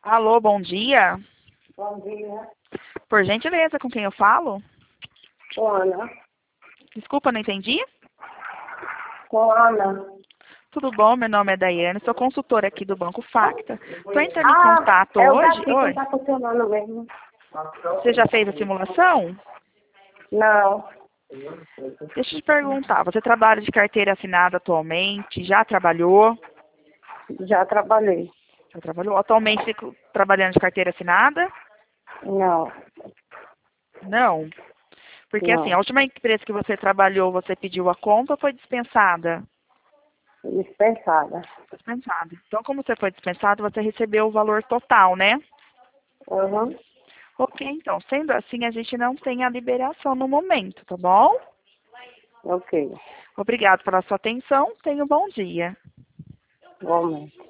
Alô, bom dia. Bom dia. Por gentileza, com quem eu falo? Com Ana. Desculpa, não entendi. Com Ana. Tudo bom? Meu nome é Daiane, sou consultora aqui do Banco Facta. Estou entrando em contato é o hoje. daqui que Oi. não tá funcionando mesmo. Você já fez a simulação? Não, Deixa eu te perguntar, você trabalha de carteira assinada atualmente? Já trabalhou? já trabalhei. Já trabalhou? Atualmente trabalhando de carteira assinada? Não, Não. Porque assim, a não. última empresa que você trabalhou, você pediu a conta ou foi dispensada? Dispensada. Dispensada. Então, como você foi dispensado, você recebeu o valor total, né? Uhum. Ok, então, sendo assim, a gente não tem a liberação no momento, tá bom? Ok. Obrigado pela sua atenção. Tenha um bom dia. Igualmente.